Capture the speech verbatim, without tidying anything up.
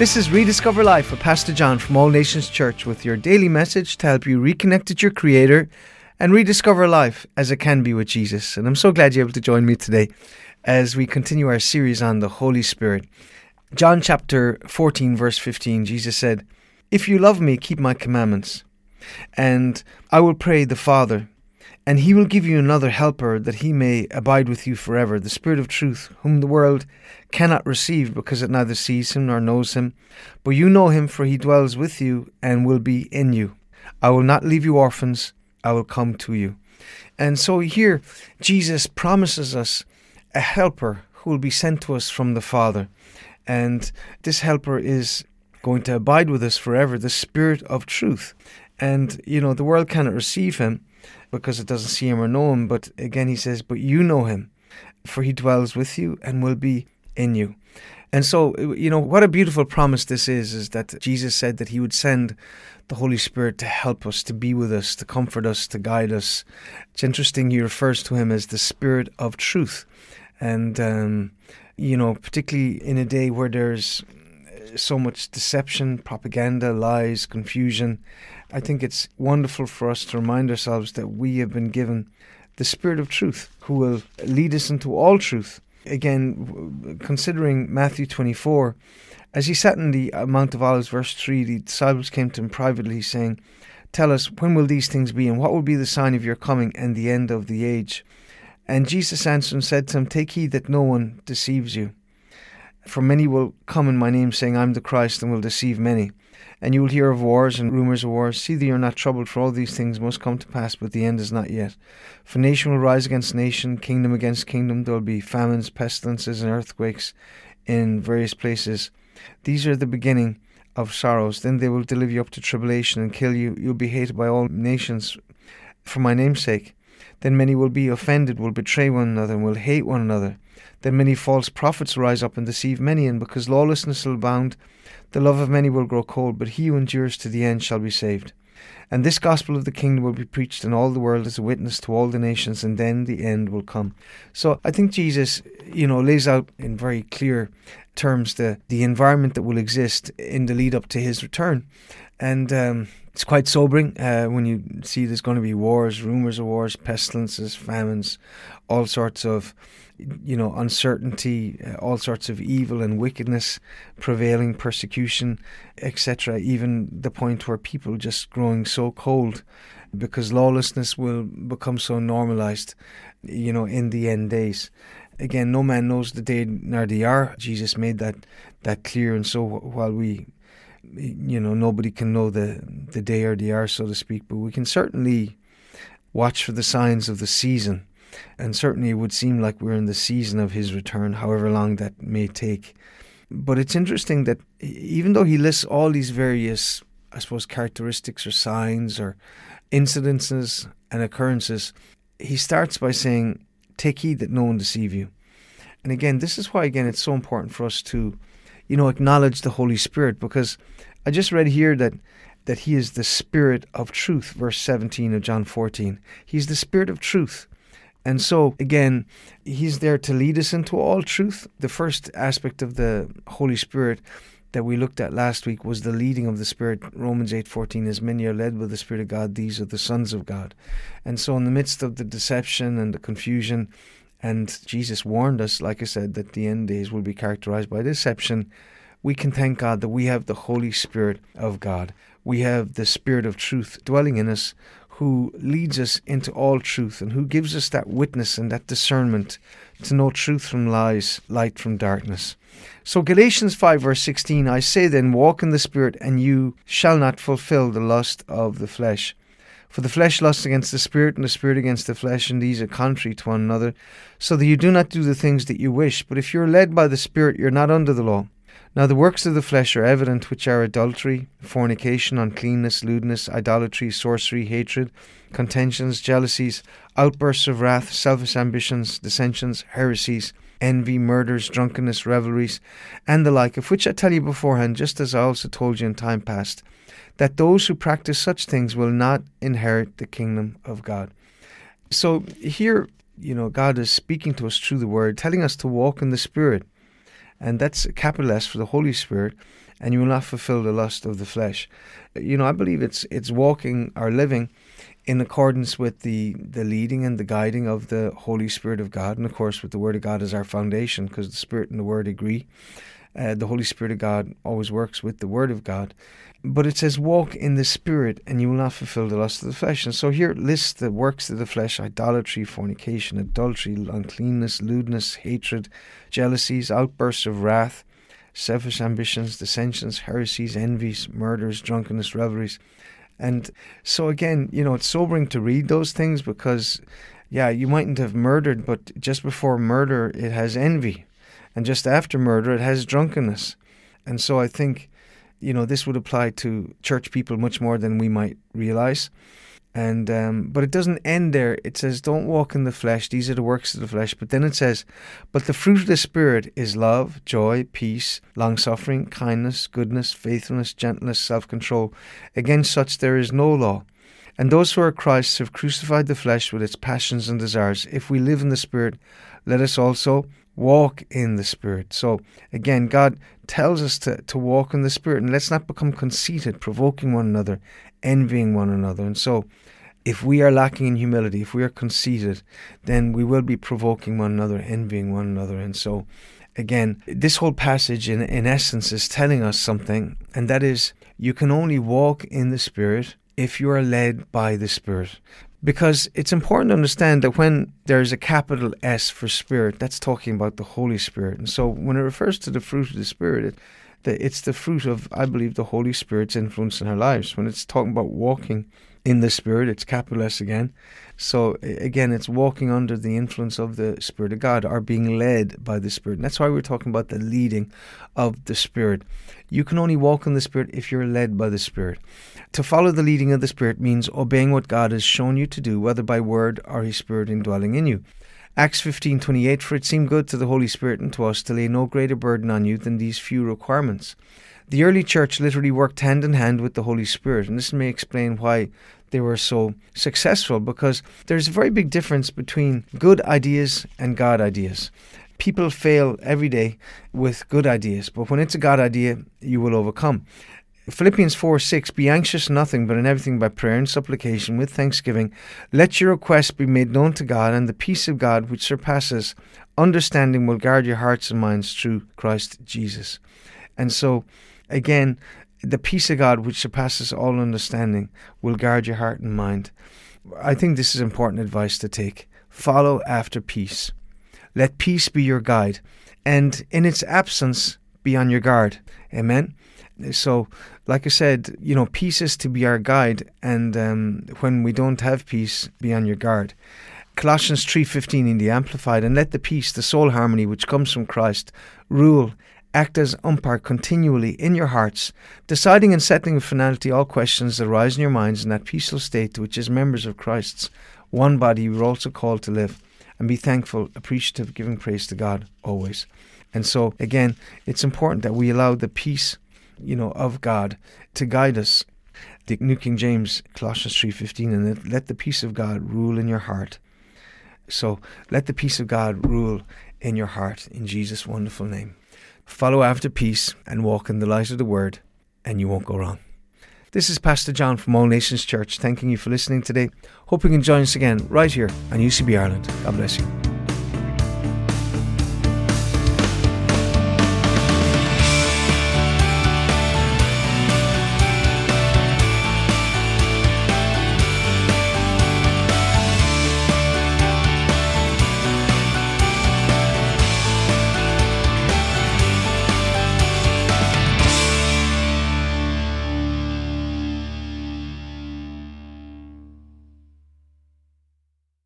This is Rediscover Life with Pastor John from All Nations Church with your daily message to help you reconnect with your Creator and rediscover life as it can be with Jesus. And I'm so glad you're able to join me today as we continue our series on the Holy Spirit. John chapter fourteen verse fifteen, Jesus said, "If you love me, keep my commandments, and I will pray the Father, and he will give you another helper that he may abide with you forever, the Spirit of truth, whom the world cannot receive because it neither sees him nor knows him. But you know him, for he dwells with you and will be in you. I will not leave you orphans, I will come to you." And so here, Jesus promises us a helper who will be sent to us from the Father. And this helper is going to abide with us forever, the Spirit of truth. And, you know, the world cannot receive him because it doesn't see him or know him. But again, he says, but you know him, for he dwells with you and will be in you. And so, you know, what a beautiful promise this is, is that Jesus said that he would send the Holy Spirit to help us, to be with us, to comfort us, to guide us. It's interesting, he refers to him as the Spirit of truth. And, um, you know, particularly in a day where there's so much deception, propaganda, lies, confusion, I think it's wonderful for us to remind ourselves that we have been given the Spirit of truth who will lead us into all truth. Again, considering Matthew twenty-four, as he sat in the Mount of Olives, verse three, the disciples came to him privately saying, "Tell us, when will these things be, and what will be the sign of your coming and the end of the age?" And Jesus answered and said to him, "Take heed that no one deceives you. For many will come in my name, saying, I am the Christ, and will deceive many. And you will hear of wars and rumors of wars. See that you are not troubled, for all these things must come to pass, but the end is not yet. For nation will rise against nation, kingdom against kingdom. There will be famines, pestilences, and earthquakes in various places. These are the beginning of sorrows. Then they will deliver you up to tribulation and kill you. You will be hated by all nations for my name's sake. Then many will be offended, will betray one another, and will hate one another. Then many false prophets will rise up and deceive many, and because lawlessness will abound, the love of many will grow cold, but he who endures to the end shall be saved. And this gospel of the kingdom will be preached in all the world as a witness to all the nations, and then the end will come." So I think Jesus, you know, lays out in very clear terms the, the environment that will exist in the lead up to his return. And um, it's quite sobering uh, when you see there's going to be wars, rumors of wars, pestilences, famines, all sorts of, you know, uncertainty, uh, all sorts of evil and wickedness prevailing, persecution, et cetera. Even the point where people just growing so cold because lawlessness will become so normalized, you know, in the end days. Again, no man knows the day nor the hour. Jesus made that that clear, and so while we, you know, nobody can know the the day or the hour, so to speak, but we can certainly watch for the signs of the season. And certainly it would seem like we're in the season of his return, however long that may take. But it's interesting that even though he lists all these various, I suppose, characteristics or signs or incidences and occurrences, he starts by saying, "Take heed that no one deceive you." And again, this is why, again, it's so important for us to, you know, acknowledge the Holy Spirit, because I just read here that that he is the Spirit of truth, verse seventeen of John fourteen. He's the Spirit of truth. And so, again, he's there to lead us into all truth. The first aspect of the Holy Spirit that we looked at last week was the leading of the Spirit. Romans eight fourteen, as many are led by the Spirit of God, these are the sons of God. And so in the midst of the deception and the confusion, and Jesus warned us, like I said, that the end days will be characterized by deception, we can thank God that we have the Holy Spirit of God. We have the Spirit of truth dwelling in us, who leads us into all truth and who gives us that witness and that discernment to know truth from lies, light from darkness. So Galatians five verse sixteen, "I say then, walk in the Spirit, and you shall not fulfill the lust of the flesh. For the flesh lusts against the Spirit, and the Spirit against the flesh, and these are contrary to one another, so that you do not do the things that you wish. But if you are led by the Spirit, you are not under the law. Now the works of the flesh are evident, which are adultery, fornication, uncleanness, lewdness, idolatry, sorcery, hatred, contentions, jealousies, outbursts of wrath, selfish ambitions, dissensions, heresies, envy, murders, drunkenness, revelries, and the like, of which I tell you beforehand, just as I also told you in time past, that those who practice such things will not inherit the kingdom of God." So here, you know, God is speaking to us through the Word, telling us to walk in the Spirit. And that's a capital S for the Holy Spirit. and you will not fulfill the lust of the flesh. You know, I believe it's it's walking or living in accordance with the, the leading and the guiding of the Holy Spirit of God, and of course with the Word of God as our foundation, because the Spirit and the Word agree. Uh, the Holy Spirit of God always works with the Word of God. But it says, walk in the Spirit, and you will not fulfill the lust of the flesh. And so here it lists the works of the flesh: idolatry, fornication, adultery, uncleanness, lewdness, hatred, jealousies, outbursts of wrath, selfish ambitions, dissensions, heresies, envies, murders, drunkenness, revelries. And so again, you know, it's sobering to read those things because, yeah, you mightn't have murdered, but just before murder, it has envy. And just after murder, it has drunkenness. And so I think, you know, this would apply to church people much more than we might realize. And um, but it doesn't end there. It says, don't walk in the flesh. These are the works of the flesh. But then it says, but the fruit of the Spirit is love, joy, peace, long-suffering, kindness, goodness, faithfulness, gentleness, self-control. Against such there is no law. And those who are Christ's have crucified the flesh with its passions and desires. If we live in the Spirit, let us also walk in the Spirit. So again, God tells us to, to walk in the Spirit, and let's not become conceited, provoking one another, envying one another. And so if we are lacking in humility, if we are conceited, then we will be provoking one another, envying one another. And so again, this whole passage in, in essence is telling us something, and that is, you can only walk in the Spirit if you are led by the Spirit. Because it's important to understand that when there's a capital S for Spirit, that's talking about the Holy Spirit. And so when it refers to the fruit of the Spirit, it, the, it's the fruit of, I believe, the Holy Spirit's influence in our lives. When it's talking about walking in the Spirit, it's capital S again. So again, it's walking under the influence of the Spirit of God, or being led by the Spirit. And that's why we're talking about the leading of the Spirit. You can only walk in the Spirit if you're led by the Spirit. To follow the leading of the Spirit means obeying what God has shown you to do, whether by word or His Spirit indwelling in you. Acts fifteen twenty-eight, for it seemed good to the Holy Spirit and to us to lay no greater burden on you than these few requirements. The early church literally worked hand in hand with the Holy Spirit, and this may explain why they were so successful, because there's a very big difference between good ideas and God ideas. People fail every day with good ideas, but when it's a God idea, you will overcome. Philippians four six, be anxious nothing, but in everything by prayer and supplication with thanksgiving, let your requests be made known to God, and the peace of God, which surpasses understanding, will guard your hearts and minds through Christ Jesus. And so, again, the peace of God, which surpasses all understanding, will guard your heart and mind. I think this is important advice to take. Follow after peace. Let peace be your guide, and in its absence, be on your guard. Amen? So, like I said, you know, peace is to be our guide, and um, when we don't have peace, be on your guard. Colossians three fifteen in the Amplified, and let the peace, the soul harmony which comes from Christ, rule, act as umpire continually in your hearts, deciding and settling with finality all questions that arise in your minds in that peaceful state to which as members of Christ's one body you were also called to live, and be thankful, appreciative, giving praise to God always. And so, again, it's important that we allow the peace, you know, of God to guide us. The New King James, Colossians three fifteen, and let the peace of God rule in your heart. So let the peace of God rule in your heart in Jesus' wonderful name. Follow after peace and walk in the light of the Word, and you won't go wrong. This is Pastor John from All Nations Church, thanking you for listening today. Hope you can join us again right here on U C B Ireland. God bless you.